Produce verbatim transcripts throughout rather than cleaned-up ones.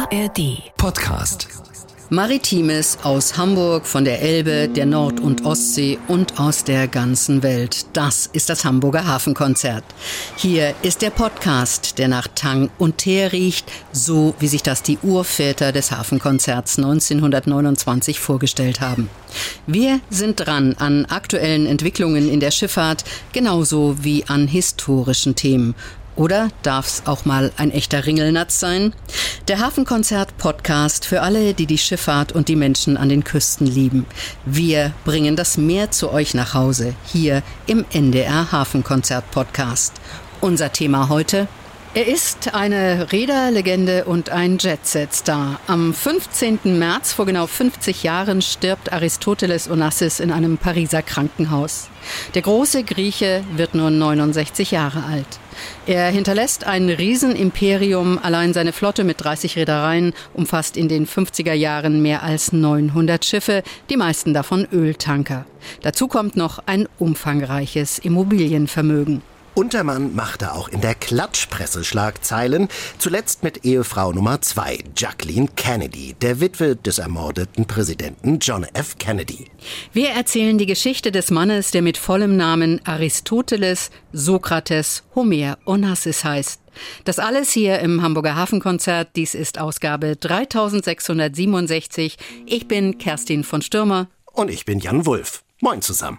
R D Podcast. Maritimes aus Hamburg, von der Elbe, der Nord- und Ostsee und aus der ganzen Welt. Das ist das Hamburger Hafenkonzert. Hier ist der Podcast, der nach Tang und Teer riecht, so wie sich das die Urväter des Hafenkonzerts neunzehnhundertneunundzwanzig vorgestellt haben. Wir sind dran an aktuellen Entwicklungen in der Schifffahrt, genauso wie an historischen Themen. Oder darf's auch mal ein echter Ringelnatz sein? Der Hafenkonzert-Podcast für alle, die die Schifffahrt und die Menschen an den Küsten lieben. Wir bringen das Meer zu euch nach Hause, hier im N D R Hafenkonzert-Podcast. Unser Thema heute: Er ist eine Reederlegende und ein Jet-Set-Star. Am fünfzehnten März vor genau fünfzig Jahren stirbt Aristoteles Onassis in einem Pariser Krankenhaus. Der große Grieche wird nur neunundsechzig Jahre alt. Er hinterlässt ein Riesenimperium. Allein seine Flotte mit dreißig Reedereien umfasst in den fünfziger Jahren mehr als neunhundert Schiffe, die meisten davon Öltanker. Dazu kommt noch ein umfangreiches Immobilienvermögen. Untermann machte auch in der Klatschpresse Schlagzeilen, zuletzt mit Ehefrau Nummer zwei, Jacqueline Kennedy, der Witwe des ermordeten Präsidenten John F. Kennedy. Wir erzählen die Geschichte des Mannes, der mit vollem Namen Aristoteles Sokrates Homer Onassis heißt. Das alles hier im Hamburger Hafenkonzert. Dies ist Ausgabe dreitausendsechshundertsiebenundsechzig. Ich bin Kerstin von Stürmer. Und ich bin Jan Wulff. Moin zusammen.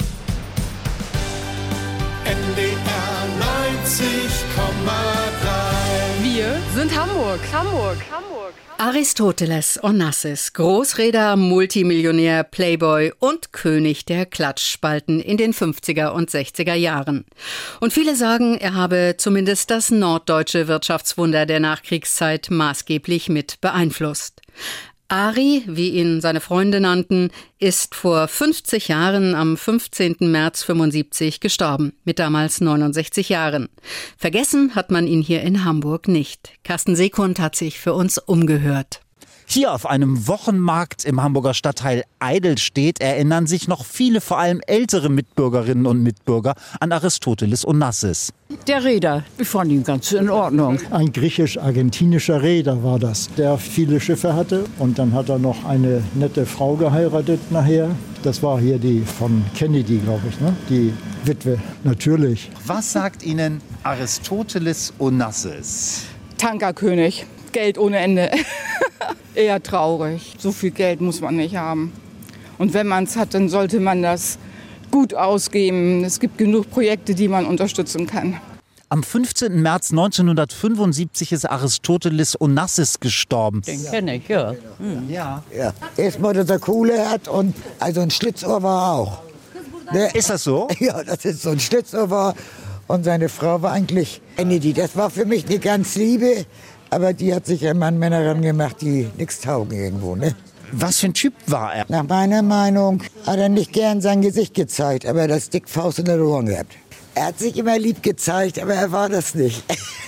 N D R neunzig Komma drei. Wir sind Hamburg. Hamburg. Hamburg. Aristoteles Onassis, Großreeder, Multimillionär, Playboy und König der Klatschspalten in den fünfziger und sechziger Jahren. Und viele sagen, er habe zumindest das norddeutsche Wirtschaftswunder der Nachkriegszeit maßgeblich mit beeinflusst. Ari, wie ihn seine Freunde nannten, ist vor fünfzig Jahren am fünfzehnten März fünfundsiebzig gestorben, mit damals neunundsechzig Jahren. Vergessen hat man ihn hier in Hamburg nicht. Carsten Sekund hat sich für uns umgehört. Hier auf einem Wochenmarkt im Hamburger Stadtteil Eidelstedt erinnern sich noch viele, vor allem ältere Mitbürgerinnen und Mitbürger an Aristoteles Onassis. Der Reeder, ich fand ihn ganz in Ordnung. Ein griechisch-argentinischer Reeder war das, der viele Schiffe hatte. Und dann hat er noch eine nette Frau geheiratet nachher. Das war hier die von Kennedy, glaube ich, ne? Die Witwe, natürlich. Was sagt Ihnen Aristoteles Onassis? Tankerkönig. Geld ohne Ende. Eher traurig. So viel Geld muss man nicht haben. Und wenn man es hat, dann sollte man das gut ausgeben. Es gibt genug Projekte, die man unterstützen kann. Am fünfzehnten März neunzehnhundertfünfundsiebzig ist Aristoteles Onassis gestorben. Den kenne ich, ja. Hm. Ja. Ja. Erstmal, dass er Kohle hat und also ein Schlitzohr war auch. Ne? Ist das so? Ja, das ist so ein Schlitzohr war. Und seine Frau war eigentlich Kennedy. Das war für mich eine ganz Liebe. Aber die hat sich immer an Männer rangemacht, die nichts taugen irgendwo, ne? Was für ein Typ war er? Nach meiner Meinung hat er nicht gern sein Gesicht gezeigt, aber er hat das dick Faust in der Ohren gehabt. Er hat sich immer lieb gezeigt, aber er war das nicht.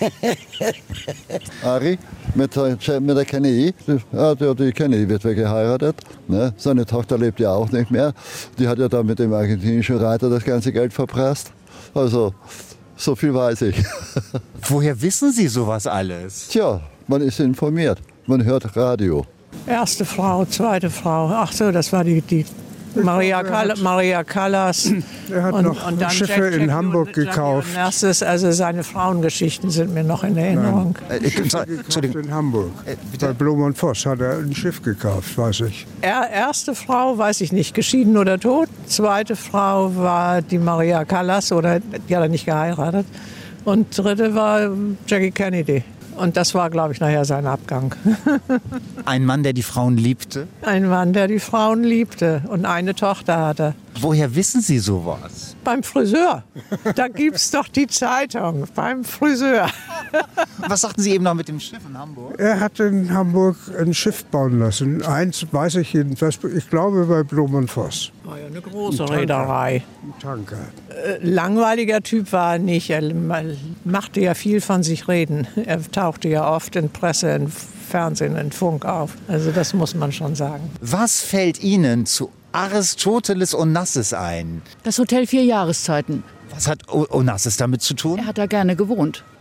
Ari mit der, mit der Kennedy, hat ja die Kennedy-Witwe geheiratet. Ne? Seine Tochter lebt ja auch nicht mehr. Die hat ja dann mit dem argentinischen Reiter das ganze Geld verprasst. Also, so viel weiß ich. Woher wissen Sie sowas alles? Tja, man ist informiert. Man hört Radio. Erste Frau, zweite Frau. Ach so, das war die, die Maria, Kall- Maria Callas. Er hat und, noch und dann Schiffe Jack, in Jack Hamburg Jack gekauft. Erstes, also seine Frauengeschichten sind mir noch in Erinnerung. Äh, ich, Entschuldigung. In Hamburg. Äh, Bei Blum und Voss hat er ein Schiff gekauft, weiß ich. Er, erste Frau, weiß ich nicht, geschieden oder tot. Zweite Frau war die Maria Callas, oder die hat er nicht geheiratet. Und dritte war Jackie Kennedy. Und das war, glaube ich, nachher sein Abgang. Ein Mann, der die Frauen liebte? Ein Mann, der die Frauen liebte und eine Tochter hatte. Woher wissen Sie sowas? Beim Friseur. Da gibt's doch die Zeitung. Beim Friseur. Was sagten Sie eben noch mit dem Schiff in Hamburg? Er hat in Hamburg ein Schiff bauen lassen. Eins weiß ich jedenfalls, ich glaube bei Blum und Voss. War ja eine große Reederei. Ein Tanker. Äh, langweiliger Typ war er nicht. Er machte ja viel von sich reden. Er tauchte ja oft in Presse, in Fernsehen, in Funk auf. Also das muss man schon sagen. Was fällt Ihnen zu Aristoteles Onassis ein? Das Hotel Vier Jahreszeiten. Was hat O- Onassis damit zu tun? Er hat da gerne gewohnt.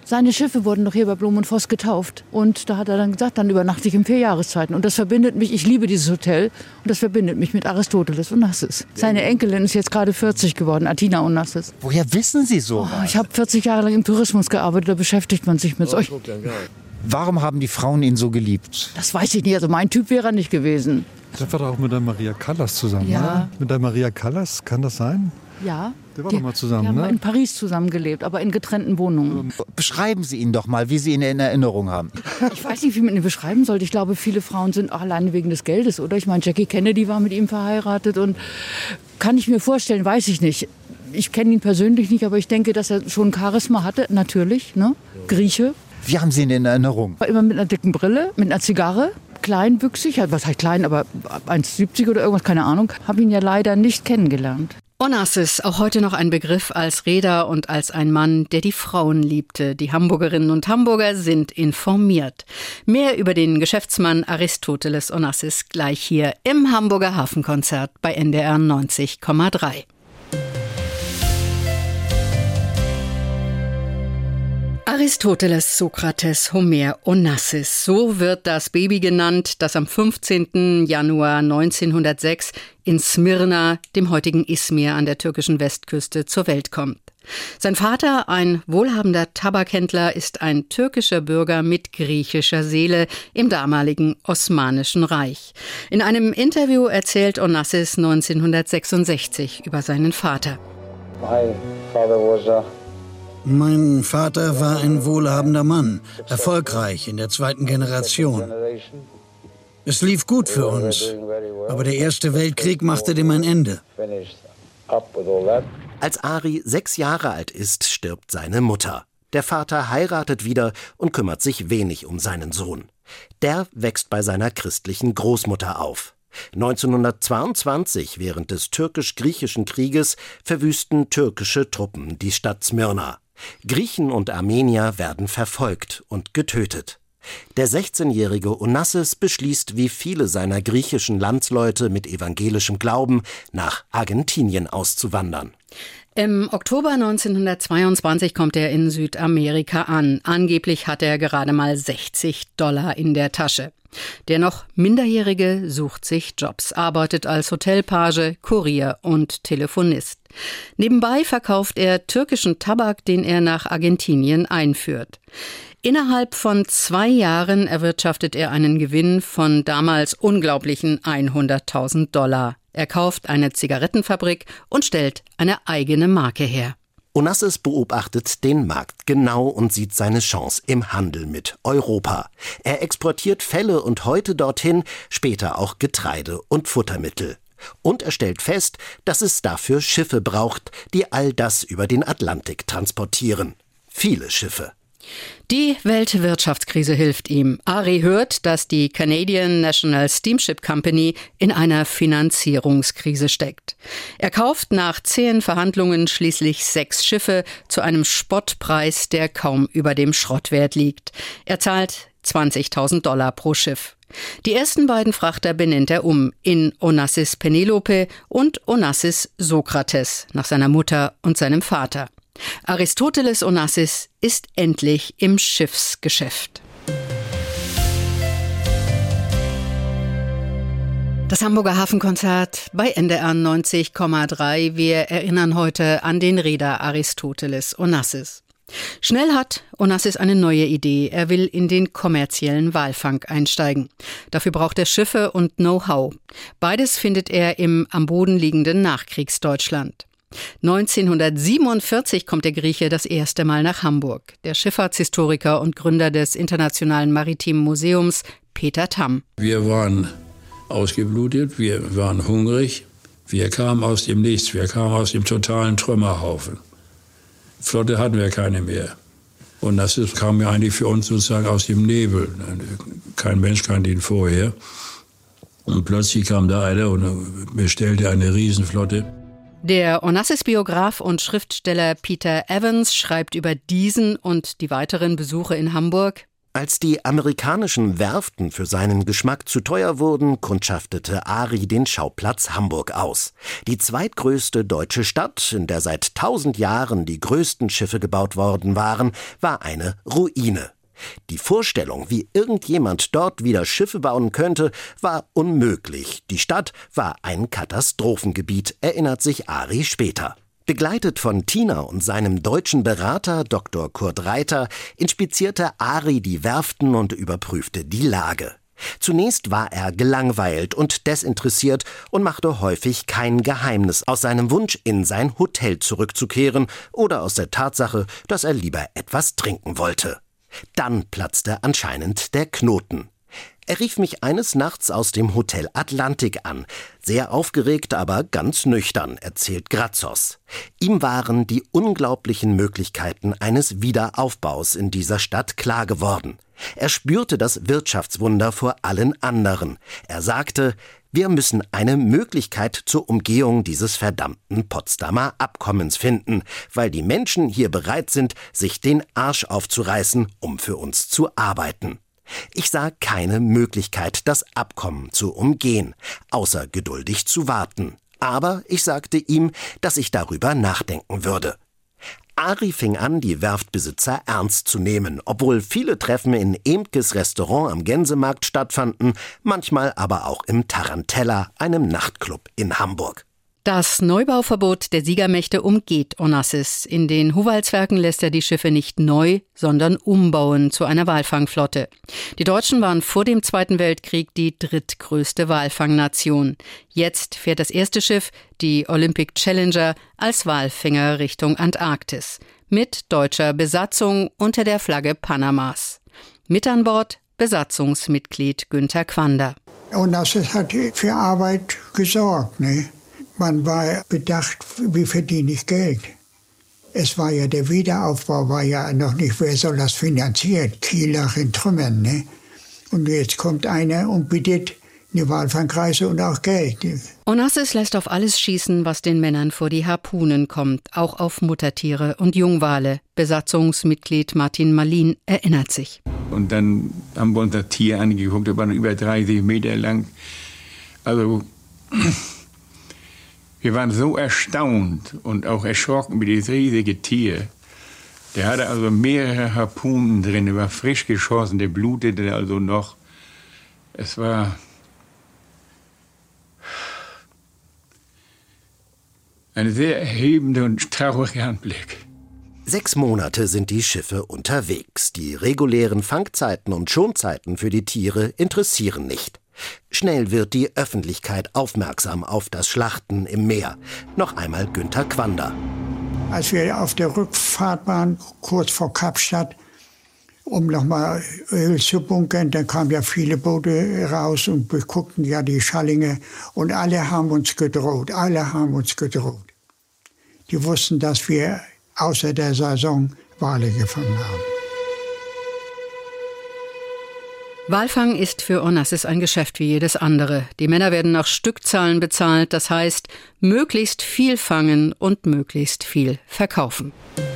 Seine Schiffe wurden doch hier bei Blom und Voss getauft. Und da hat er dann gesagt, dann übernachte ich in vier Jahreszeiten. Und das verbindet mich, ich liebe dieses Hotel, und das verbindet mich mit Aristoteles Onassis. Seine Enkelin ist jetzt gerade vierzig geworden, Athina Onassis. Woher wissen Sie so? Oh, ich habe vierzig Jahre lang im Tourismus gearbeitet, da beschäftigt man sich mit solchen. Warum haben die Frauen ihn so geliebt? Das weiß ich nicht, also mein Typ wäre er nicht gewesen. Der war doch auch mit der Maria Callas zusammen, Ja. oder? Mit der Maria Callas, kann das sein? Ja. Der war die, doch mal zusammen, die haben ne? in Paris zusammengelebt, aber in getrennten Wohnungen. Beschreiben Sie ihn doch mal, wie Sie ihn in Erinnerung haben. Ich weiß nicht, wie man ihn beschreiben sollte. Ich glaube, viele Frauen sind auch alleine wegen des Geldes, oder? Ich meine, Jackie Kennedy war mit ihm verheiratet und kann ich mir vorstellen, weiß ich nicht. Ich kenne ihn persönlich nicht, aber ich denke, dass er schon Charisma hatte, natürlich, ne? Grieche. Wie haben Sie ihn in Erinnerung? War immer mit einer dicken Brille, mit einer Zigarre, kleinwüchsig, was heißt klein, aber eins siebzig oder irgendwas, keine Ahnung. Habe ihn ja leider nicht kennengelernt. Onassis, auch heute noch ein Begriff als Reeder und als ein Mann, der die Frauen liebte. Die Hamburgerinnen und Hamburger sind informiert. Mehr über den Geschäftsmann Aristoteles Onassis gleich hier im Hamburger Hafenkonzert bei N D R neunzig Komma drei. Aristoteles, Sokrates, Homer, Onassis. So wird das Baby genannt, das am fünfzehnten Januar neunzehnhundertsechs in Smyrna, dem heutigen Izmir an der türkischen Westküste, zur Welt kommt. Sein Vater, ein wohlhabender Tabakhändler, ist ein türkischer Bürger mit griechischer Seele im damaligen Osmanischen Reich. In einem Interview erzählt Onassis neunzehnhundertsechsundsechzig über seinen Vater. My father was a Mein Vater war ein wohlhabender Mann, erfolgreich in der zweiten Generation. Es lief gut für uns, aber der Erste Weltkrieg machte dem ein Ende. Als Ari sechs Jahre alt ist, stirbt seine Mutter. Der Vater heiratet wieder und kümmert sich wenig um seinen Sohn. Der wächst bei seiner christlichen Großmutter auf. neunzehnhundertzweiundzwanzig, während des türkisch-griechischen Krieges, verwüsten türkische Truppen die Stadt Smyrna. Griechen und Armenier werden verfolgt und getötet. Der sechzehnjährige Onassis beschließt, wie viele seiner griechischen Landsleute mit evangelischem Glauben, nach Argentinien auszuwandern. Im Oktober neunzehnhundertzweiundzwanzig kommt er in Südamerika an. Angeblich hat er gerade mal sechzig Dollar in der Tasche. Der noch Minderjährige sucht sich Jobs, arbeitet als Hotelpage, Kurier und Telefonist. Nebenbei verkauft er türkischen Tabak, den er nach Argentinien einführt. Innerhalb von zwei Jahren erwirtschaftet er einen Gewinn von damals unglaublichen hunderttausend Dollar. Er kauft eine Zigarettenfabrik und stellt eine eigene Marke her. Onassis beobachtet den Markt genau und sieht seine Chance im Handel mit Europa. Er exportiert Felle und Häute dorthin, später auch Getreide und Futtermittel. Und er stellt fest, dass es dafür Schiffe braucht, die all das über den Atlantik transportieren. Viele Schiffe. Die Weltwirtschaftskrise hilft ihm. Ari hört, dass die Canadian National Steamship Company in einer Finanzierungskrise steckt. Er kauft nach zähen Verhandlungen schließlich sechs Schiffe zu einem Spottpreis, der kaum über dem Schrottwert liegt. Er zahlt zwanzigtausend Dollar pro Schiff. Die ersten beiden Frachter benennt er um in Onassis Penelope und Onassis Sokrates, nach seiner Mutter und seinem Vater. Aristoteles Onassis ist endlich im Schiffsgeschäft. Das Hamburger Hafenkonzert bei N D R neunzig Komma drei. Wir erinnern heute an den Reeder Aristoteles Onassis. Schnell hat Onassis eine neue Idee. Er will in den kommerziellen Walfang einsteigen. Dafür braucht er Schiffe und Know-how. Beides findet er im am Boden liegenden Nachkriegsdeutschland. neunzehnhundertsiebenundvierzig kommt der Grieche das erste Mal nach Hamburg. Der Schifffahrtshistoriker und Gründer des Internationalen Maritimen Museums, Peter Tamm. Wir waren ausgeblutet, wir waren hungrig, wir kamen aus dem Nichts, wir kamen aus dem totalen Trümmerhaufen. Flotte hatten wir keine mehr. Und das ist, kam ja eigentlich für uns sozusagen aus dem Nebel. Kein Mensch kannte ihn vorher. Und plötzlich kam da einer und bestellte eine Riesenflotte. Der Onassis-Biograf und Schriftsteller Peter Evans schreibt über diesen und die weiteren Besuche in Hamburg: Als die amerikanischen Werften für seinen Geschmack zu teuer wurden, kundschaftete Ari den Schauplatz Hamburg aus. Die zweitgrößte deutsche Stadt, in der seit tausend Jahren die größten Schiffe gebaut worden waren, war eine Ruine. Die Vorstellung, wie irgendjemand dort wieder Schiffe bauen könnte, war unmöglich. Die Stadt war ein Katastrophengebiet, erinnert sich Ari später. Begleitet von Tina und seinem deutschen Berater Doktor Kurt Reiter inspizierte Ari die Werften und überprüfte die Lage. Zunächst war er gelangweilt und desinteressiert und machte häufig kein Geheimnis aus seinem Wunsch, in sein Hotel zurückzukehren oder aus der Tatsache, dass er lieber etwas trinken wollte. Dann platzte anscheinend der Knoten. Er rief mich eines Nachts aus dem Hotel Atlantik an. Sehr aufgeregt, aber ganz nüchtern, erzählt Grazos. Ihm waren die unglaublichen Möglichkeiten eines Wiederaufbaus in dieser Stadt klar geworden. Er spürte das Wirtschaftswunder vor allen anderen. Er sagte, wir müssen eine Möglichkeit zur Umgehung dieses verdammten Potsdamer Abkommens finden, weil die Menschen hier bereit sind, sich den Arsch aufzureißen, um für uns zu arbeiten. Ich sah keine Möglichkeit, das Abkommen zu umgehen, außer geduldig zu warten. Aber ich sagte ihm, dass ich darüber nachdenken würde. Ari fing an, die Werftbesitzer ernst zu nehmen, obwohl viele Treffen in Emkes Restaurant am Gänsemarkt stattfanden, manchmal aber auch im Tarantella, einem Nachtclub in Hamburg. Das Neubauverbot der Siegermächte umgeht Onassis. In den Howaldswerken lässt er die Schiffe nicht neu, sondern umbauen zu einer Walfangflotte. Die Deutschen waren vor dem Zweiten Weltkrieg die drittgrößte Walfangnation. Jetzt fährt das erste Schiff, die Olympic Challenger, als Walfänger Richtung Antarktis. Mit deutscher Besatzung unter der Flagge Panamas. Mit an Bord Besatzungsmitglied Günther Quander. Onassis hat für Arbeit gesorgt, ne? Man war bedacht, wie verdiene ich Geld. Es war ja, der Wiederaufbau war ja noch nicht, wer soll das finanzieren? Kiel lag in Trümmern, ne? Und jetzt kommt einer und bietet eine Walfangreise und auch Geld. Onassis lässt auf alles schießen, was den Männern vor die Harpunen kommt, auch auf Muttertiere und Jungwale. Besatzungsmitglied Martin Malin erinnert sich. Und dann haben wir uns das Tier angeguckt, das war über dreißig Meter lang. Also wir waren so erstaunt und auch erschrocken mit diesem riesigen Tier. Der hatte also mehrere Harpunen drin, der war frisch geschossen, der blutete also noch. Es war ein sehr erhebender und trauriger Anblick. Sechs Monate sind die Schiffe unterwegs. Die regulären Fangzeiten und Schonzeiten für die Tiere interessieren nicht. Schnell wird die Öffentlichkeit aufmerksam auf das Schlachten im Meer. Noch einmal Günther Quander. Als wir auf der Rückfahrt waren, kurz vor Kapstadt, um nochmal Öl zu bunkern, dann kamen ja viele Boote raus und wir guckten ja die Schallinge und alle haben uns gedroht, alle haben uns gedroht. Die wussten, dass wir außer der Saison Wale gefangen haben. Walfang ist für Onassis ein Geschäft wie jedes andere. Die Männer werden nach Stückzahlen bezahlt, das heißt, möglichst viel fangen und möglichst viel verkaufen.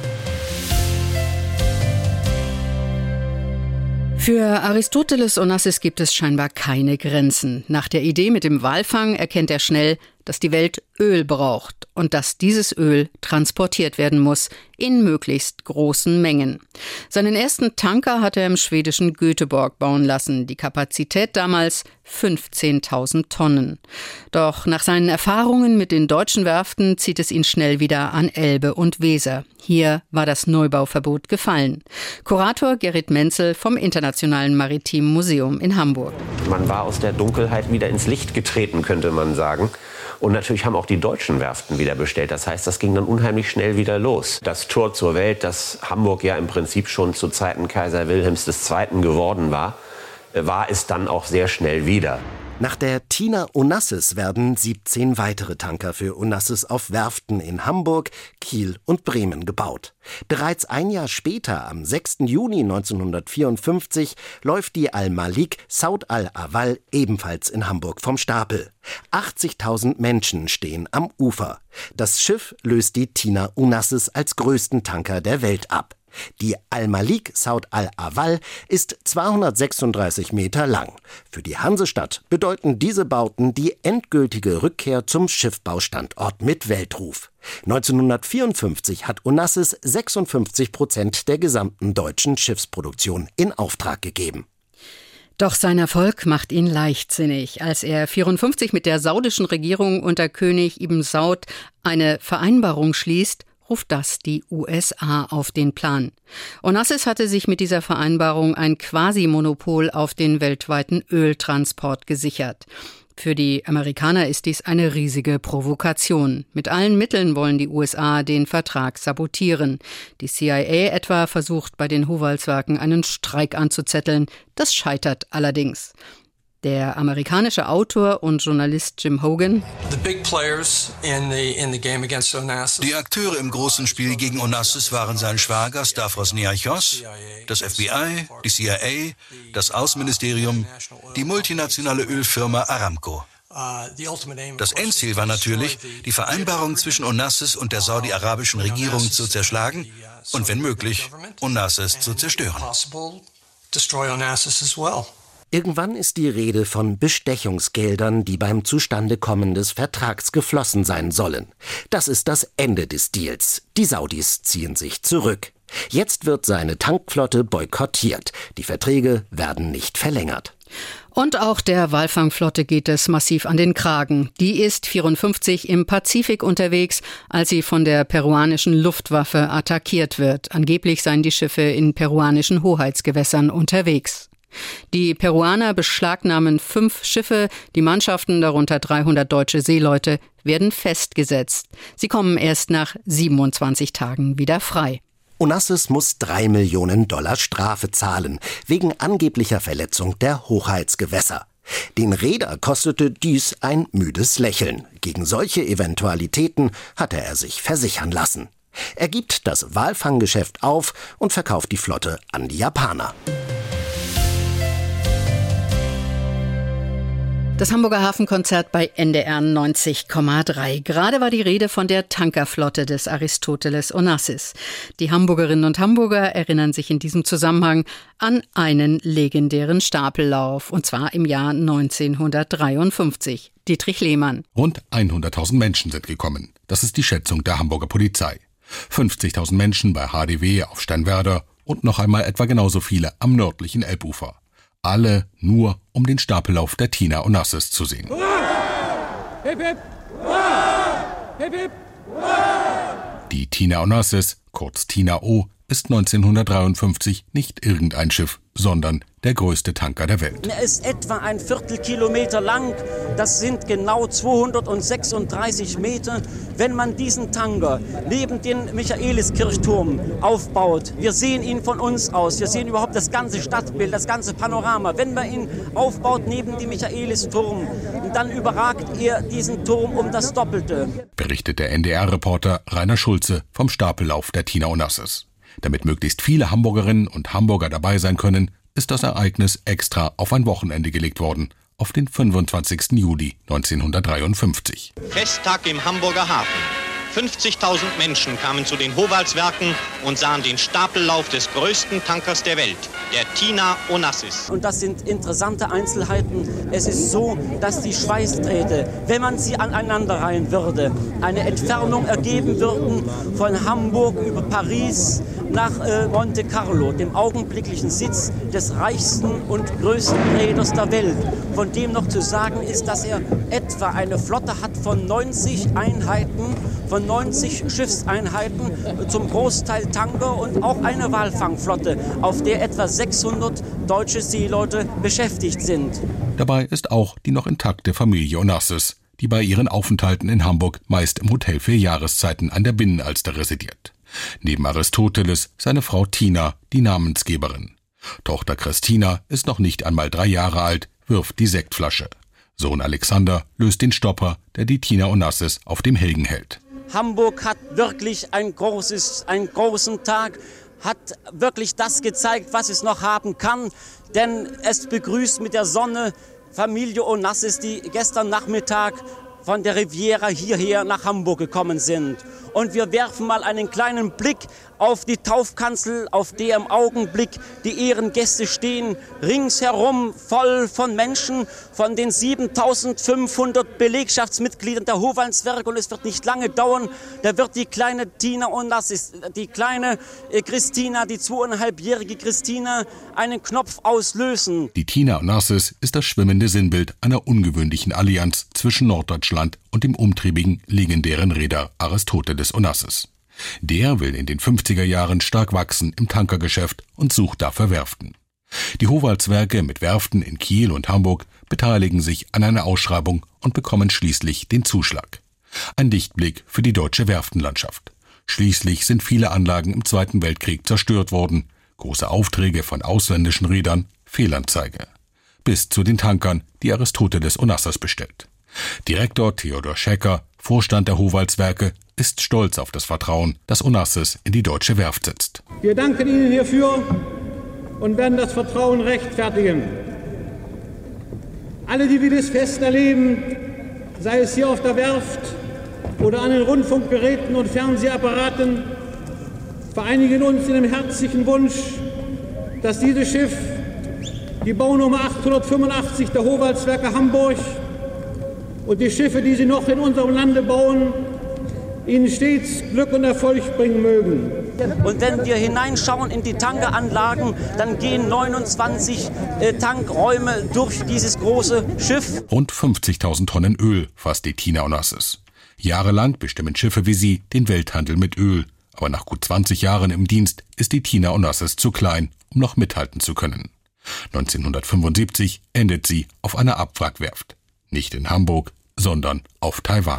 Für Aristoteles Onassis gibt es scheinbar keine Grenzen. Nach der Idee mit dem Walfang erkennt er schnell, dass die Welt Öl braucht und dass dieses Öl transportiert werden muss, in möglichst großen Mengen. Seinen ersten Tanker hat er im schwedischen Göteborg bauen lassen, die Kapazität damals fünfzehntausend Tonnen. Doch nach seinen Erfahrungen mit den deutschen Werften zieht es ihn schnell wieder an Elbe und Weser. Hier war das Neubauverbot gefallen. Kurator Gerrit Menzel vom Internationalen Maritimen Museum in Hamburg. Man war aus der Dunkelheit wieder ins Licht getreten, könnte man sagen. Und natürlich haben auch die deutschen Werften wieder bestellt. Das heißt, das ging dann unheimlich schnell wieder los. Das Tor zur Welt, das Hamburg ja im Prinzip schon zu Zeiten Kaiser Wilhelms der Zweiten geworden war, war es dann auch sehr schnell wieder. Nach der Tina Onassis werden siebzehn weitere Tanker für Onassis auf Werften in Hamburg, Kiel und Bremen gebaut. Bereits ein Jahr später, am sechsten Juni neunzehnhundertvierundfünfzig, läuft die Al-Malik Saud al-Awwal ebenfalls in Hamburg vom Stapel. achtzigtausend Menschen stehen am Ufer. Das Schiff löst die Tina Onassis als größten Tanker der Welt ab. Die Al-Malik Saud al-Awwal ist zweihundertsechsunddreißig Meter lang. Für die Hansestadt bedeuten diese Bauten die endgültige Rückkehr zum Schiffbaustandort mit Weltruf. neunzehnhundertvierundfünfzig hat Onassis sechsundfünfzig Prozent der gesamten deutschen Schiffsproduktion in Auftrag gegeben. Doch sein Erfolg macht ihn leichtsinnig. Als er vierundfünfzig mit der saudischen Regierung unter König Ibn Saud eine Vereinbarung schließt, ruft das die U S A auf den Plan. Onassis hatte sich mit dieser Vereinbarung ein Quasi-Monopol auf den weltweiten Öltransport gesichert. Für die Amerikaner ist dies eine riesige Provokation. Mit allen Mitteln wollen die U S A den Vertrag sabotieren. Die C I A etwa versucht bei den Howaldswerken einen Streik anzuzetteln. Das scheitert allerdings. Der amerikanische Autor und Journalist Jim Hogan: Die Akteure im großen Spiel gegen Onassis waren sein Schwager Stavros Niarchos, das F B I, die C I A, das Außenministerium, die multinationale Ölfirma Aramco. Das Endziel war natürlich, die Vereinbarung zwischen Onassis und der saudi-arabischen Regierung zu zerschlagen und, wenn möglich, Onassis zu zerstören. Irgendwann ist die Rede von Bestechungsgeldern, die beim Zustandekommen des Vertrags geflossen sein sollen. Das ist das Ende des Deals. Die Saudis ziehen sich zurück. Jetzt wird seine Tankflotte boykottiert. Die Verträge werden nicht verlängert. Und auch der Walfangflotte geht es massiv an den Kragen. Die ist vierundfünfzig im Pazifik unterwegs, als sie von der peruanischen Luftwaffe attackiert wird. Angeblich seien die Schiffe in peruanischen Hoheitsgewässern unterwegs. Die Peruaner beschlagnahmen fünf Schiffe, die Mannschaften, darunter dreihundert deutsche Seeleute, werden festgesetzt. Sie kommen erst nach siebenundzwanzig Tagen wieder frei. Onassis muss drei Millionen Dollar Strafe zahlen, wegen angeblicher Verletzung der Hoheitsgewässer. Den Reeder kostete dies ein müdes Lächeln. Gegen solche Eventualitäten hatte er sich versichern lassen. Er gibt das Walfanggeschäft auf und verkauft die Flotte an die Japaner. Das Hamburger Hafenkonzert bei N D R neunzig Komma drei. Gerade war die Rede von der Tankerflotte des Aristoteles Onassis. Die Hamburgerinnen und Hamburger erinnern sich in diesem Zusammenhang an einen legendären Stapellauf, und zwar im Jahr neunzehnhundertdreiundfünfzig. Dietrich Lehmann. Rund hunderttausend Menschen sind gekommen. Das ist die Schätzung der Hamburger Polizei. fünfzigtausend Menschen bei H D W auf Sternwerder und noch einmal etwa genauso viele am nördlichen Elbufer. Alle nur, um den Stapellauf der Tina Onassis zu sehen. Die Tina Onassis, kurz Tina O, ist neunzehnhundertdreiundfünfzig nicht irgendein Schiff, sondern der größte Tanker der Welt. Er ist etwa ein Viertelkilometer lang. Das sind genau zweihundertsechsunddreißig Meter. Wenn man diesen Tanker neben den Michaeliskirchturm aufbaut, wir sehen ihn von uns aus, wir sehen überhaupt das ganze Stadtbild, das ganze Panorama. Wenn man ihn aufbaut neben dem Michaelisturm, dann überragt er diesen Turm um das Doppelte. Berichtet der N D R-Reporter Rainer Schulze vom Stapellauf der Tina Onassis. Damit möglichst viele Hamburgerinnen und Hamburger dabei sein können, ist das Ereignis extra auf ein Wochenende gelegt worden, auf den fünfundzwanzigsten Juli neunzehnhundertdreiundfünfzig. Festtag im Hamburger Hafen. fünfzigtausend Menschen kamen zu den Howaldswerken und sahen den Stapellauf des größten Tankers der Welt, der Tina Onassis. Und das sind interessante Einzelheiten. Es ist so, dass die Schweißdrähte, wenn man sie aneinanderreihen würde, eine Entfernung ergeben würden von Hamburg über Paris nach äh, Monte Carlo, dem augenblicklichen Sitz des reichsten und größten Reeders der Welt. Von dem noch zu sagen ist, dass er etwa eine Flotte hat von neunzig Einheiten, von neunzig Schiffseinheiten, zum Großteil Tanker und auch eine Walfangflotte, auf der etwa sechshundert deutsche Seeleute beschäftigt sind. Dabei ist auch die noch intakte Familie Onassis, die bei ihren Aufenthalten in Hamburg meist im Hotel für Jahreszeiten an der Binnenalster residiert. Neben Aristoteles seine Frau Tina, die Namensgeberin. Tochter Christina ist noch nicht einmal drei Jahre alt, wirft die Sektflasche. Sohn Alexander löst den Stopper, der die Tina Onassis auf dem Helgen hält. Hamburg hat wirklich ein großes, einen großen Tag, hat wirklich das gezeigt, was es noch haben kann. Denn es begrüßt mit der Sonne Familie Onassis, die gestern Nachmittag von der Riviera hierher nach Hamburg gekommen sind. Und wir werfen mal einen kleinen Blick auf die Taufkanzel, auf der im Augenblick die Ehrengäste stehen, ringsherum voll von Menschen, von den siebentausendfünfhundert Belegschaftsmitgliedern der Howaldswerke. Und es wird nicht lange dauern, da wird die kleine Tina Onassis, die kleine äh, Christina, die zweieinhalbjährige Christina, einen Knopf auslösen. Die Tina Onassis ist das schwimmende Sinnbild einer ungewöhnlichen Allianz zwischen Norddeutschland und dem umtriebigen, legendären Reeder Aristoteles Onassis. Der will in den fünfziger Jahren stark wachsen im Tankergeschäft und sucht dafür Werften. Die Howaldswerke mit Werften in Kiel und Hamburg beteiligen sich an einer Ausschreibung und bekommen schließlich den Zuschlag. Ein Lichtblick für die deutsche Werftenlandschaft. Schließlich sind viele Anlagen im Zweiten Weltkrieg zerstört worden. Große Aufträge von ausländischen Reedern, Fehlanzeige. Bis zu den Tankern, die Aristoteles Onassis bestellt. Direktor Theodor Schäcker, Vorstand der Howaldswerke, ist stolz auf das Vertrauen, das Onassis in die deutsche Werft setzt. Wir danken Ihnen hierfür und werden das Vertrauen rechtfertigen. Alle, die wir das Fest erleben, sei es hier auf der Werft oder an den Rundfunkgeräten und Fernsehapparaten, vereinigen uns in dem herzlichen Wunsch, dass dieses Schiff, die Baunummer achthundertfünfundachtzig der Howaldswerke Hamburg und die Schiffe, die sie noch in unserem Lande bauen, Ihnen stets Glück und Erfolg bringen mögen. Und wenn wir hineinschauen in die Tankeranlagen, dann gehen neunundzwanzig äh, Tankräume durch dieses große Schiff. Rund fünfzigtausend Tonnen Öl fasst die Tina Onassis. Jahrelang bestimmen Schiffe wie sie den Welthandel mit Öl. Aber nach gut zwanzig Jahren im Dienst ist die Tina Onassis zu klein, um noch mithalten zu können. neunzehnhundertfünfundsiebzig endet sie auf einer Abwrackwerft. Nicht in Hamburg, sondern auf Taiwan.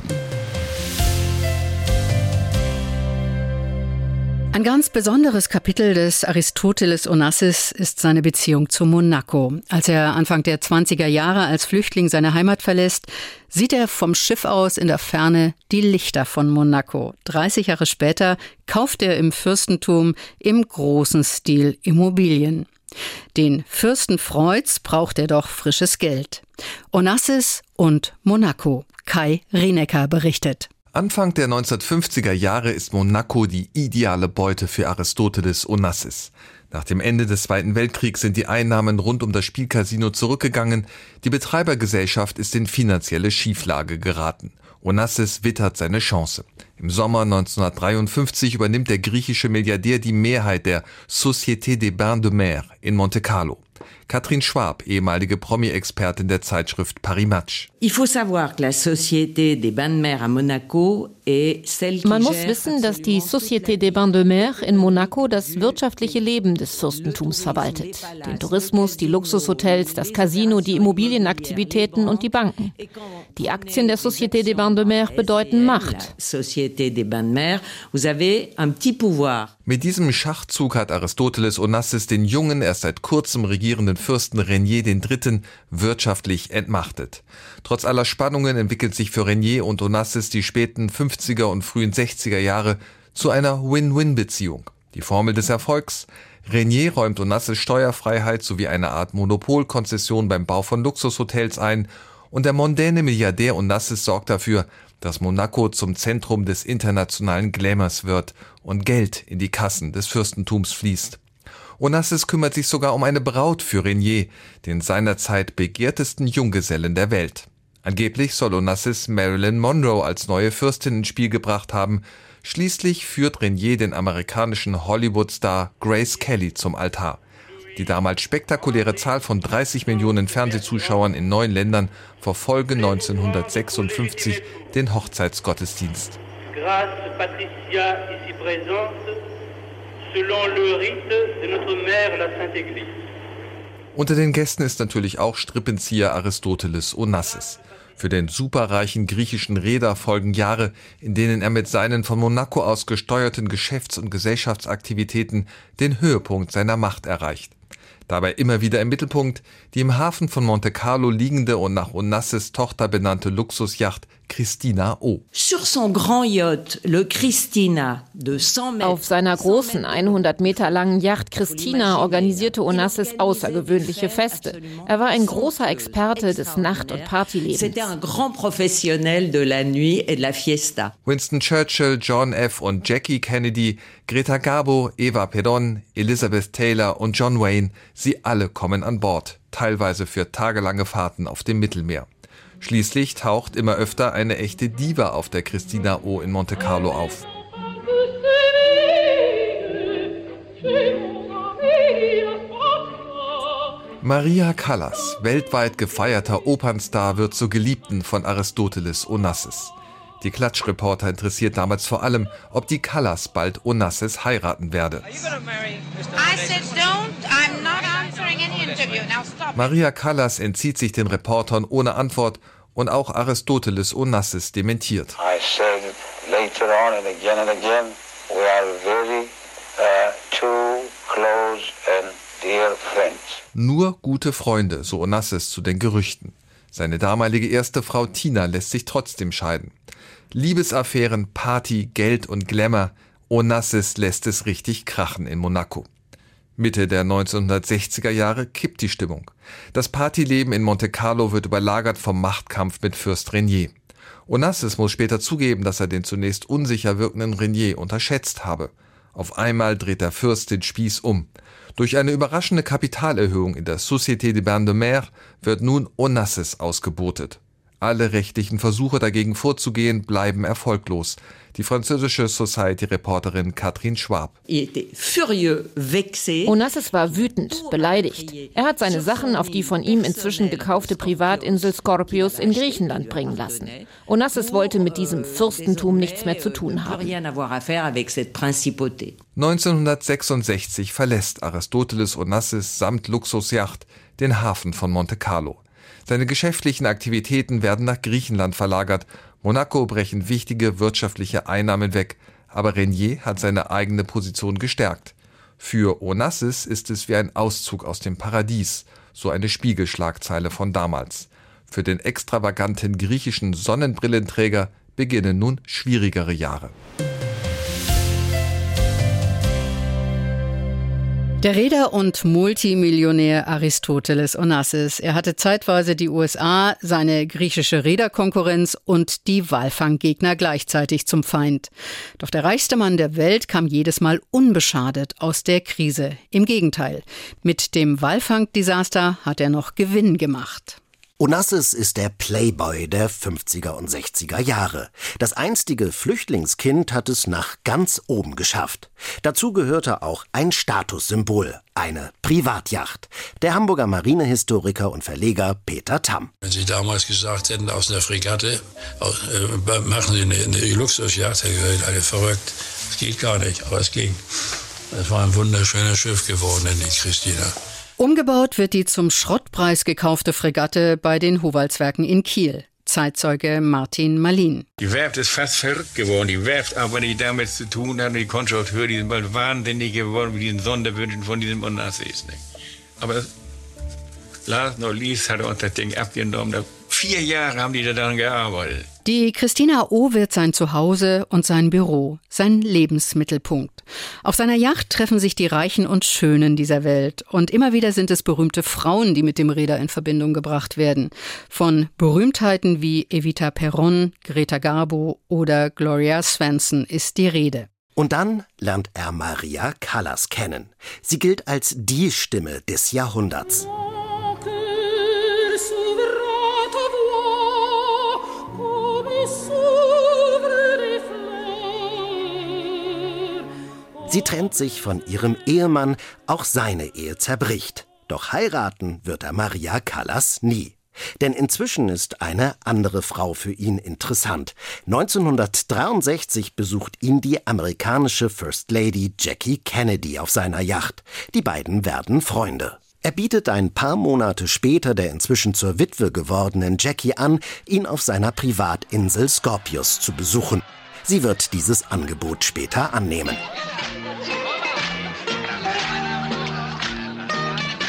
Ein ganz besonderes Kapitel des Aristoteles Onassis ist seine Beziehung zu Monaco. Als er Anfang der zwanziger Jahre als Flüchtling seine Heimat verlässt, sieht er vom Schiff aus in der Ferne die Lichter von Monaco. dreißig Jahre später kauft er im Fürstentum im großen Stil Immobilien. Den Fürsten freut's, braucht er doch frisches Geld. Onassis und Monaco. Kai Rienecker berichtet. Anfang der neunzehnhundertfünfziger Jahre ist Monaco die ideale Beute für Aristoteles Onassis. Nach dem Ende des Zweiten Weltkriegs sind die Einnahmen rund um das Spielcasino zurückgegangen. Die Betreibergesellschaft ist in finanzielle Schieflage geraten. Onassis wittert seine Chance. Im Sommer neunzehnhundertdreiundfünfzig übernimmt der griechische Milliardär die Mehrheit der Société des Bains de Mer in Monte Carlo. Katrin Schwab, ehemalige Promi-Expertin der Zeitschrift Paris Match. Man muss wissen, dass die Société des Bains de Mer in Monaco das wirtschaftliche Leben des Fürstentums verwaltet. Den Tourismus, die Luxushotels, das Casino, die Immobilienaktivitäten und die Banken. Die Aktien der Société des Bains de Mer bedeuten Macht. Mit diesem Schachzug hat Aristoteles Onassis den jungen, erst seit kurzem regierenden Fürsten Renier der Dritte wirtschaftlich entmachtet. Trotz aller Spannungen entwickelt sich für Renier und Onassis die späten fünfziger und frühen sechziger Jahre zu einer Win-Win-Beziehung. Die Formel des Erfolgs: Renier räumt Onassis Steuerfreiheit sowie eine Art Monopolkonzession beim Bau von Luxushotels ein und der mondäne Milliardär Onassis sorgt dafür, dass Monaco zum Zentrum des internationalen Glamours wird und Geld in die Kassen des Fürstentums fließt. Onassis kümmert sich sogar um eine Braut für Renier, den seinerzeit begehrtesten Junggesellen der Welt. Angeblich soll Onassis Marilyn Monroe als neue Fürstin ins Spiel gebracht haben. Schließlich führt Renier den amerikanischen Hollywood-Star Grace Kelly zum Altar. Die damals spektakuläre Zahl von dreißig Millionen Fernsehzuschauern in neun Ländern verfolge neunzehnhundertsechsundfünfzig den Hochzeitsgottesdienst. Grâce Patricia ici présente, selon le rite de notre mère la Sainte Église. Unter den Gästen ist natürlich auch Strippenzieher Aristoteles Onassis. Für den superreichen griechischen Reeder folgen Jahre, in denen er mit seinen von Monaco aus gesteuerten Geschäfts- und Gesellschaftsaktivitäten den Höhepunkt seiner Macht erreicht. Dabei immer wieder im Mittelpunkt die im Hafen von Monte Carlo liegende und nach Onassis Tochter benannte Luxusjacht Christina O. Auf seiner großen, hundert Meter langen Yacht Christina organisierte Onassis außergewöhnliche Feste. Er war ein großer Experte des Nacht- und Partylebens. Winston Churchill, John F. und Jackie Kennedy, Greta Garbo, Eva Peron, Elizabeth Taylor und John Wayne, sie alle kommen an Bord, teilweise für tagelange Fahrten auf dem Mittelmeer. Schließlich taucht immer öfter eine echte Diva auf der Christina O. in Monte Carlo auf. Maria Callas, weltweit gefeierter Opernstar, wird zur Geliebten von Aristoteles Onassis. Die Klatschreporter interessiert damals vor allem, ob die Callas bald Onassis heiraten werde. Maria Callas entzieht sich den Reportern ohne Antwort und auch Aristoteles Onassis dementiert. Nur gute Freunde, so Onassis zu den Gerüchten. Seine damalige erste Frau Tina lässt sich trotzdem scheiden. Liebesaffären, Party, Geld und Glamour. Onassis lässt es richtig krachen in Monaco. Mitte der neunzehnhundertsechziger Jahre kippt die Stimmung. Das Partyleben in Monte Carlo wird überlagert vom Machtkampf mit Fürst Renier. Onassis muss später zugeben, dass er den zunächst unsicher wirkenden Renier unterschätzt habe. Auf einmal dreht der Fürst den Spieß um. Durch eine überraschende Kapitalerhöhung in der Société des Bains de Mer wird nun Onassis ausgebotet. Alle rechtlichen Versuche dagegen vorzugehen bleiben erfolglos. Die französische Society-Reporterin Catherine Schwab. Onassis war wütend, beleidigt. Er hat seine Sachen auf die von ihm inzwischen gekaufte Privatinsel Skorpios in Griechenland bringen lassen. Onassis wollte mit diesem Fürstentum nichts mehr zu tun haben. neunzehnhundertsechsundsechzig verlässt Aristoteles Onassis samt Luxusjacht den Hafen von Monte Carlo. Seine geschäftlichen Aktivitäten werden nach Griechenland verlagert. Monaco brechen wichtige wirtschaftliche Einnahmen weg, aber Renier hat seine eigene Position gestärkt. Für Onassis ist es wie ein Auszug aus dem Paradies, so eine Spiegelschlagzeile von damals. Für den extravaganten griechischen Sonnenbrillenträger beginnen nun schwierigere Jahre. Der Reeder und Multimillionär Aristoteles Onassis. Er hatte zeitweise die U S A, seine griechische Reederkonkurrenz und die Walfanggegner gleichzeitig zum Feind. Doch der reichste Mann der Welt kam jedes Mal unbeschadet aus der Krise. Im Gegenteil, mit dem Walfangdesaster hat er noch Gewinn gemacht. Onassis ist der Playboy der fünfziger und sechziger Jahre. Das einstige Flüchtlingskind hat es nach ganz oben geschafft. Dazu gehörte auch ein Statussymbol, eine Privatjacht. Der Hamburger Marinehistoriker und Verleger Peter Tamm. Wenn Sie damals gesagt hätten, aus einer Fregatte aus, äh, machen Sie eine, eine Luxusjacht, hätte ich gesagt, verrückt. Das geht gar nicht, aber es ging. Es war ein wunderschönes Schiff geworden, die Christina. Umgebaut wird die zum Schrottpreis gekaufte Fregatte bei den Howaldswerken in Kiel. Zeitzeuge Martin Malin. Die Werft ist fast verrückt geworden. Die Werft, auch wenn die damit zu tun hatten, die Konstrukteure, die sind bald wahnsinnig geworden mit diesen Sonderwünschen von diesem Onassis. Aber Lars Norlis hatte uns das Ding abgenommen. Vier Jahre haben die daran gearbeitet. Die Christina O. wird sein Zuhause und sein Büro, sein Lebensmittelpunkt. Auf seiner Yacht treffen sich die Reichen und Schönen dieser Welt. Und immer wieder sind es berühmte Frauen, die mit dem Reeder in Verbindung gebracht werden. Von Berühmtheiten wie Evita Peron, Greta Garbo oder Gloria Swanson ist die Rede. Und dann lernt er Maria Callas kennen. Sie gilt als die Stimme des Jahrhunderts. Sie trennt sich von ihrem Ehemann, auch seine Ehe zerbricht. Doch heiraten wird er Maria Callas nie. Denn inzwischen ist eine andere Frau für ihn interessant. neunzehnhundertdreiundsechzig besucht ihn die amerikanische First Lady Jackie Kennedy auf seiner Yacht. Die beiden werden Freunde. Er bietet ein paar Monate später der inzwischen zur Witwe gewordenen Jackie an, ihn auf seiner Privatinsel Skorpios zu besuchen. Sie wird dieses Angebot später annehmen.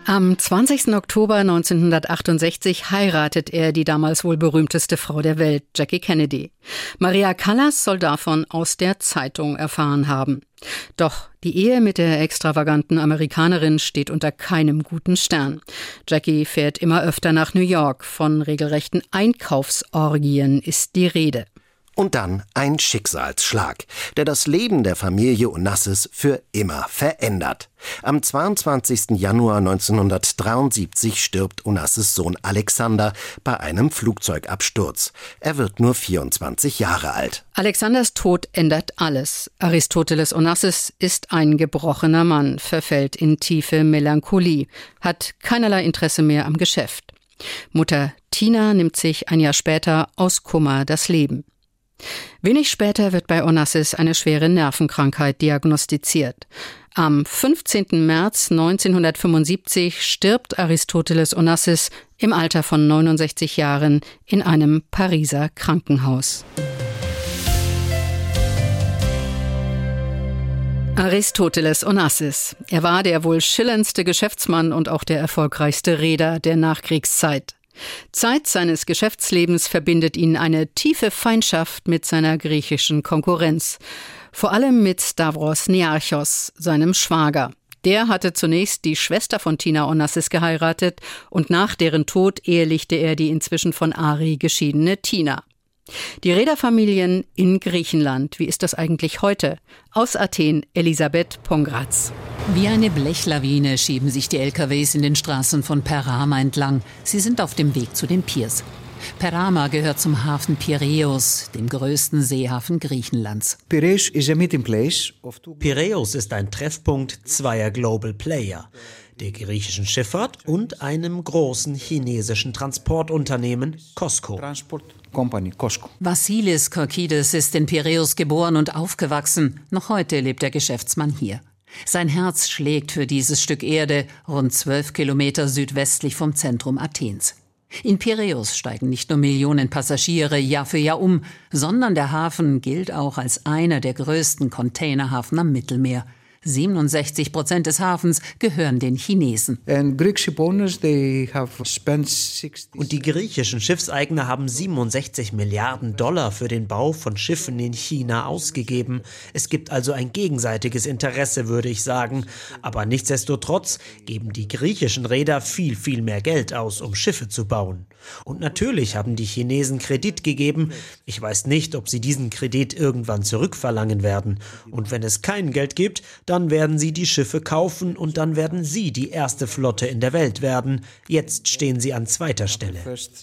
Am zwanzigsten Oktober neunzehnhundertachtundsechzig heiratet er die damals wohl berühmteste Frau der Welt, Jackie Kennedy. Maria Callas soll davon aus der Zeitung erfahren haben. Doch die Ehe mit der extravaganten Amerikanerin steht unter keinem guten Stern. Jackie fährt immer öfter nach New York. Von regelrechten Einkaufsorgien ist die Rede. Und dann ein Schicksalsschlag, der das Leben der Familie Onassis für immer verändert. Am zweiundzwanzigsten Januar neunzehnhundertdreiundsiebzig stirbt Onassis Sohn Alexander bei einem Flugzeugabsturz. Er wird nur vierundzwanzig Jahre alt. Alexanders Tod ändert alles. Aristoteles Onassis ist ein gebrochener Mann, verfällt in tiefe Melancholie, hat keinerlei Interesse mehr am Geschäft. Mutter Tina nimmt sich ein Jahr später aus Kummer das Leben. Wenig später wird bei Onassis eine schwere Nervenkrankheit diagnostiziert. Am fünfzehnten März neunzehnhundertfünfundsiebzig stirbt Aristoteles Onassis im Alter von neunundsechzig Jahren in einem Pariser Krankenhaus. Aristoteles Onassis. Er war der wohl schillerndste Geschäftsmann und auch der erfolgreichste Reeder der Nachkriegszeit. Zeit seines Geschäftslebens verbindet ihn eine tiefe Feindschaft mit seiner griechischen Konkurrenz. Vor allem mit Stavros Niarchos, seinem Schwager. Der hatte zunächst die Schwester von Tina Onassis geheiratet und nach deren Tod ehelichte er die inzwischen von Ari geschiedene Tina. Die Reederfamilien in Griechenland. Wie ist das eigentlich heute? Aus Athen, Elisabeth Pongratz. Wie eine Blechlawine schieben sich die L K Ws in den Straßen von Perama entlang. Sie sind auf dem Weg zu den Piers. Perama gehört zum Hafen Piräus, dem größten Seehafen Griechenlands. Piräus ist ein Treffpunkt zweier Global Player, der griechischen Schifffahrt und einem großen chinesischen Transportunternehmen, COSCO. Vassilis Korkides ist in Piräus geboren und aufgewachsen. Noch heute lebt der Geschäftsmann hier. Sein Herz schlägt für dieses Stück Erde, rund zwölf Kilometer südwestlich vom Zentrum Athens. In Piräus steigen nicht nur Millionen Passagiere Jahr für Jahr um, sondern der Hafen gilt auch als einer der größten Containerhafen am Mittelmeer. siebenundsechzig Prozent des Hafens gehören den Chinesen. Und die griechischen Schiffseigner haben siebenundsechzig Milliarden Dollar für den Bau von Schiffen in China ausgegeben. Es gibt also ein gegenseitiges Interesse, würde ich sagen. Aber nichtsdestotrotz geben die griechischen Reeder viel, viel mehr Geld aus, um Schiffe zu bauen. Und natürlich haben die Chinesen Kredit gegeben. Ich weiß nicht, ob sie diesen Kredit irgendwann zurückverlangen werden. Und wenn es kein Geld gibt, dann werden sie die Schiffe kaufen und dann werden sie die erste Flotte in der Welt werden. Jetzt stehen sie an zweiter Stelle.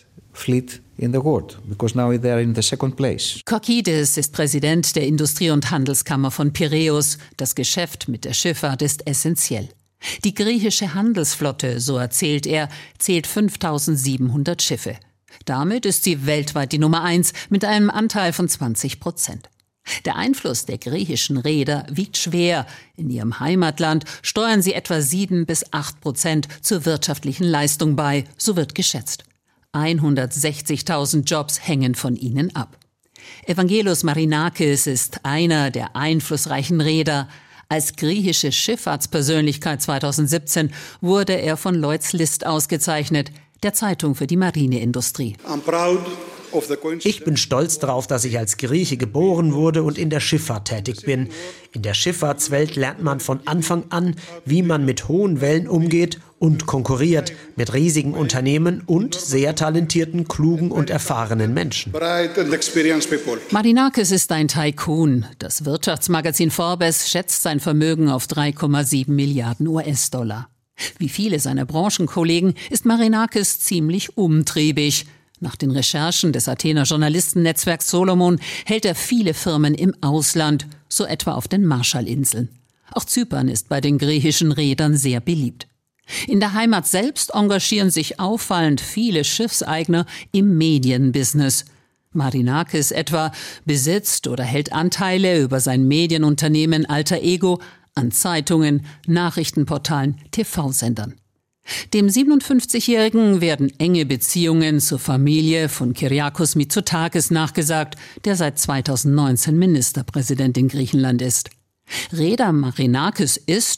Korkides ist Präsident der Industrie- und Handelskammer von Piräus. Das Geschäft mit der Schifffahrt ist essentiell. Die griechische Handelsflotte, so erzählt er, zählt fünftausendsiebenhundert Schiffe. Damit ist sie weltweit die Nummer eins mit einem Anteil von zwanzig Prozent. Der Einfluss der griechischen Reeder wiegt schwer. In ihrem Heimatland steuern sie etwa sieben bis acht Prozent zur wirtschaftlichen Leistung bei, so wird geschätzt. hundertsechzigtausend Jobs hängen von ihnen ab. Evangelos Marinakis ist einer der einflussreichen Reeder. Als griechische Schifffahrtspersönlichkeit zweitausendsiebzehn wurde er von Lloyds List ausgezeichnet, der Zeitung für die Marineindustrie. Ich bin stolz darauf, dass ich als Grieche geboren wurde und in der Schifffahrt tätig bin. In der Schifffahrtswelt lernt man von Anfang an, wie man mit hohen Wellen umgeht und konkurriert mit riesigen Unternehmen und sehr talentierten, klugen und erfahrenen Menschen. Marinakis ist ein Tycoon. Das Wirtschaftsmagazin Forbes schätzt sein Vermögen auf drei Komma sieben Milliarden U S-Dollar. Wie viele seiner Branchenkollegen ist Marinakis ziemlich umtriebig. Nach den Recherchen des Athener Journalistennetzwerks Solomon hält er viele Firmen im Ausland, so etwa auf den Marshallinseln. Auch Zypern ist bei den griechischen Reedern sehr beliebt. In der Heimat selbst engagieren sich auffallend viele Schiffseigner im Medienbusiness. Marinakis etwa besitzt oder hält Anteile über sein Medienunternehmen Alter Ego an Zeitungen, Nachrichtenportalen, T V-Sendern. Dem siebenundfünfzigjährigen werden enge Beziehungen zur Familie von Kyriakos Mitsotakis nachgesagt, der seit zweitausendneunzehn Ministerpräsident in Griechenland ist. Reeder Marinakis ist,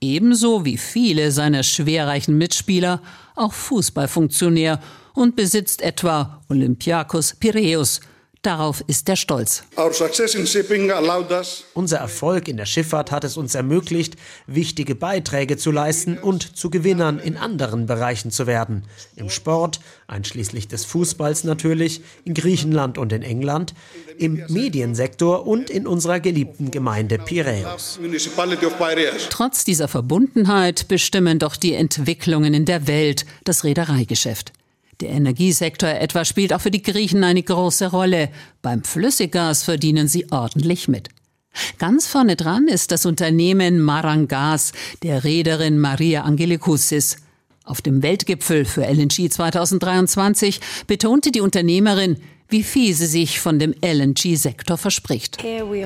ebenso wie viele seiner schwerreichen Mitspieler auch Fußballfunktionär und besitzt etwa Olympiakos Piräus. Darauf ist er stolz. Unser Erfolg in der Schifffahrt hat es uns ermöglicht, wichtige Beiträge zu leisten und zu Gewinnern in anderen Bereichen zu werden. Im Sport, einschließlich des Fußballs natürlich, in Griechenland und in England, im Mediensektor und in unserer geliebten Gemeinde Piräus. Trotz dieser Verbundenheit bestimmen doch die Entwicklungen in der Welt das Reedereigeschäft. Der Energiesektor etwa spielt auch für die Griechen eine große Rolle. Beim Flüssiggas verdienen sie ordentlich mit. Ganz vorne dran ist das Unternehmen Marangas der Reederin Maria Angelikoussis. Auf dem Weltgipfel für L N G zweitausenddreiundzwanzig betonte die Unternehmerin, wie viel sie sich von dem L N G-Sektor verspricht.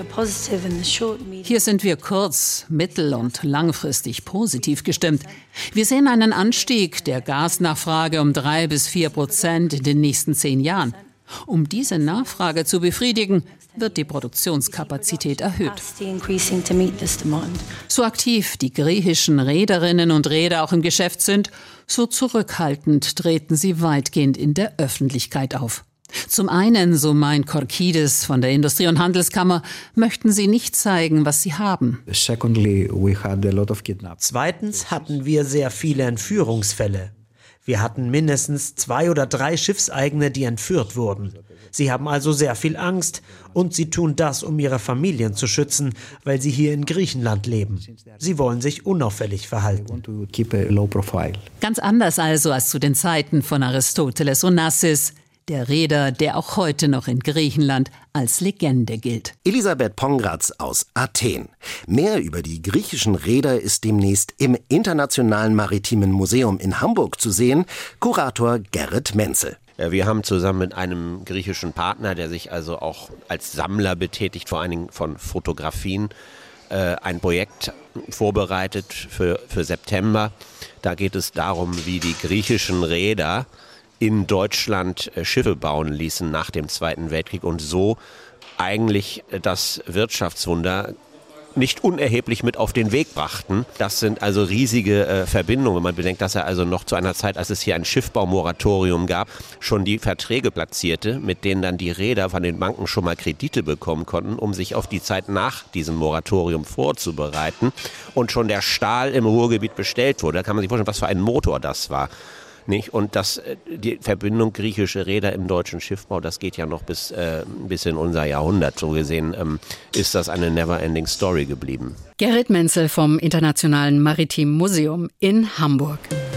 Hier sind wir kurz-, mittel- und langfristig positiv gestimmt. Wir sehen einen Anstieg der Gasnachfrage um drei bis vier Prozent in den nächsten zehn Jahren. Um diese Nachfrage zu befriedigen, wird die Produktionskapazität erhöht. So aktiv die griechischen Reederinnen und Reeder auch im Geschäft sind, so zurückhaltend treten sie weitgehend in der Öffentlichkeit auf. Zum einen, so meint Korkides von der Industrie- und Handelskammer, möchten sie nicht zeigen, was sie haben. Zweitens hatten wir sehr viele Entführungsfälle. Wir hatten mindestens zwei oder drei Schiffseigene, die entführt wurden. Sie haben also sehr viel Angst und sie tun das, um ihre Familien zu schützen, weil sie hier in Griechenland leben. Sie wollen sich unauffällig verhalten. Ganz anders also als zu den Zeiten von Aristoteles Onassis, der Reeder, der auch heute noch in Griechenland als Legende gilt. Elisabeth Pongratz aus Athen. Mehr über die griechischen Reeder ist demnächst im Internationalen Maritimen Museum in Hamburg zu sehen. Kurator Gerrit Menzel. Wir haben zusammen mit einem griechischen Partner, der sich also auch als Sammler betätigt, vor allen Dingen von Fotografien, ein Projekt vorbereitet für, für September. Da geht es darum, wie die griechischen Reeder in Deutschland Schiffe bauen ließen nach dem Zweiten Weltkrieg und so eigentlich das Wirtschaftswunder nicht unerheblich mit auf den Weg brachten. Das sind also riesige äh, Verbindungen. Wenn man bedenkt, dass er also noch zu einer Zeit, als es hier ein Schiffbaumoratorium gab, schon die Verträge platzierte, mit denen dann die Reeder von den Banken schon mal Kredite bekommen konnten, um sich auf die Zeit nach diesem Moratorium vorzubereiten. Und schon der Stahl im Ruhrgebiet bestellt wurde. Da kann man sich vorstellen, was für ein Motor das war. Nicht? Und das, die Verbindung griechische Reeder im deutschen Schiffbau, das geht ja noch bis, äh, bis in unser Jahrhundert. So gesehen ähm, ist das eine never-ending Story geblieben. Gerrit Menzel vom Internationalen Maritimen Museum in Hamburg.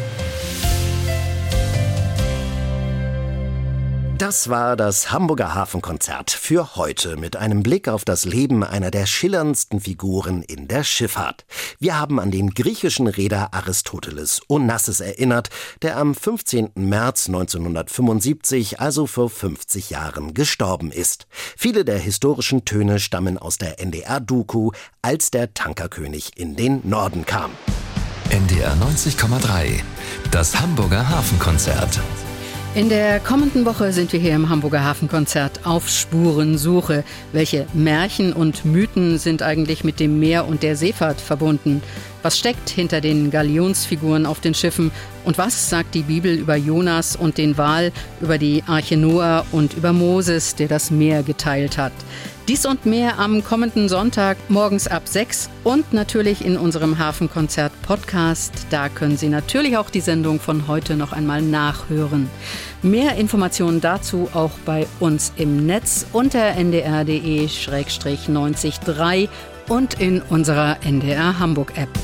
Das war das Hamburger Hafenkonzert für heute mit einem Blick auf das Leben einer der schillerndsten Figuren in der Schifffahrt. Wir haben an den griechischen Reeder Aristoteles Onassis erinnert, der am fünfzehnten März neunzehnhundertfünfundsiebzig, also vor fünfzig Jahren, gestorben ist. Viele der historischen Töne stammen aus der N D R-Doku, als der Tankerkönig in den Norden kam. N D R neunzig Komma drei, das Hamburger Hafenkonzert. In der kommenden Woche sind wir hier im Hamburger Hafenkonzert auf Spurensuche. Welche Märchen und Mythen sind eigentlich mit dem Meer und der Seefahrt verbunden? Was steckt hinter den Galionsfiguren auf den Schiffen? Und was sagt die Bibel über Jonas und den Wal, über die Arche Noah und über Moses, der das Meer geteilt hat? Dies und mehr am kommenden Sonntag morgens ab sechs und natürlich in unserem Hafenkonzert-Podcast. Da können Sie natürlich auch die Sendung von heute noch einmal nachhören. Mehr Informationen dazu auch bei uns im Netz unter n d r punkt d e slash neunzig Komma drei und in unserer N D R Hamburg App.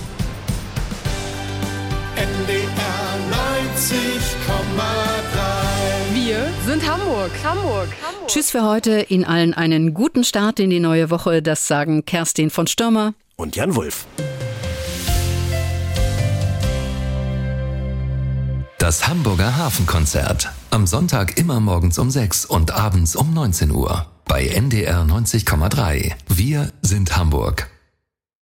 N D R neunzig Komma drei. Wir sind Hamburg. Hamburg. Hamburg. Tschüss für heute. Ihnen allen einen guten Start in die neue Woche. Das sagen Kerstin von Stürmer und Jan Wulff. Das Hamburger Hafenkonzert. Am Sonntag immer morgens um sechs und abends um neunzehn Uhr. Bei N D R neunzig Komma drei. Wir sind Hamburg.